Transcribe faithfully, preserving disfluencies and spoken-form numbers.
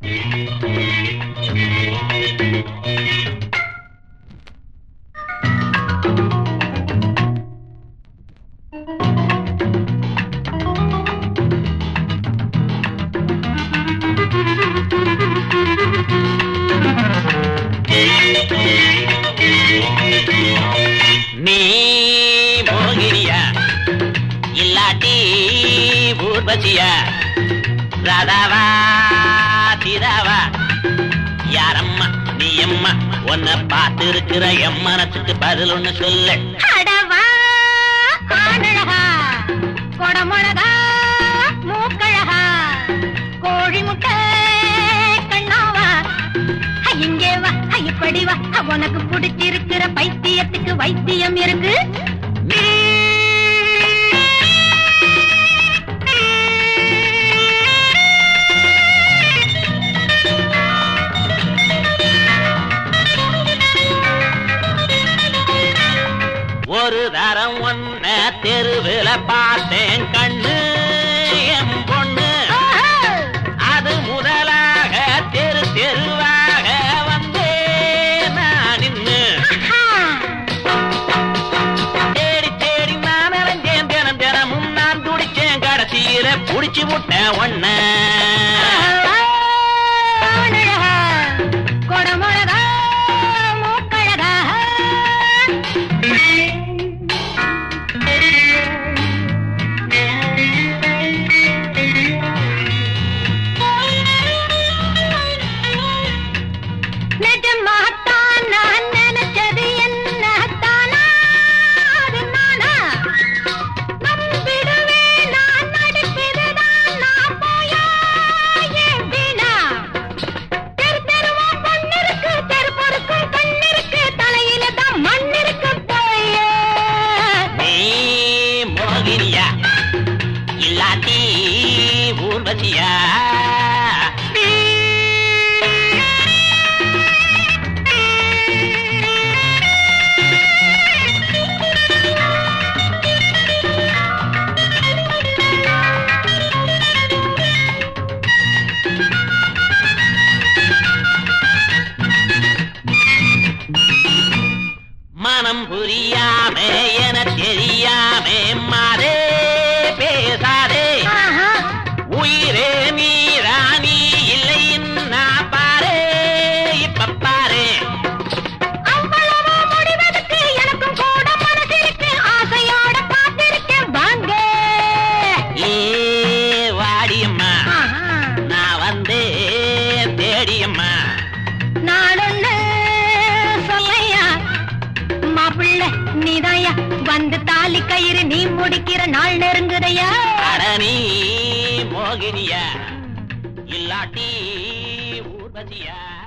நீ மோகினியா இல்லாட்டி ஊர்வசியா ராதாவா சீதாவா யாரம்மா நீ அம்மா உன்னை பார்த்து இருக்கிற எம் மனசுக்கு பதில் ஒண்ணு சொல்லு. அடவா ஆனழகா கொடமுழகா மூக்கழகா கோழி முட்டை கண்ணாவா இங்கே வா இப்படி வா உனக்கு பிடிச்சிருக்கிற பைத்தியத்துக்கு வைத்தியம் இருக்கு. ஒரு தரம் ஒன்ன தெருவில் பார்த்தேன் கண்ணு எம் பொண்ணு அது முதலாக தெரு தெருவாக வந்தே நான் நின்னு தேடி தேடி நான் அலைஞ்சேன் தினம் தினமும் நான் துடிச்சேன் கடைசியில புடிச்சு விட்டேன் ஒன்ன கொடமுழகா மூக்கழகா நிஜமாத்தான் நான் நினைச்சது என்னத்தானா அது நானா நம்பிடுவே நான் நடிப்பதுதான் நான் போயா ஏன் வீணா தெரு தெருவா பொண்ணிருக்கு தெரு பொறுக்கும் கண்ணிருக்கு தலையில தான் மண்ணிருக்கு போய நீ மோகினியா இல்லாட்டி ஊர்வசியா மனம் புரியாமே என தெரியாமே மாறே பேசாதே உயிரே நீராணி இல்லை நான் பாரு இப்ப பாரு அவ்வளவா முடிவதற்கு எனக்கும் கூட மனசிருக்கு ஆசையோட பார்த்திருக்கேன் வாங்க ஏ வாடியம்மா நான் வந்து தேடியம்மா நாளொன்னு சொல்லையா மாப்பிள்ள நீதாயா வந்து தாலி கயிறு நீ முடிக்கிற நாள் நெருங்குதையா. அட நீ மோகினியா இல்லாட்டி ஊர்வசியா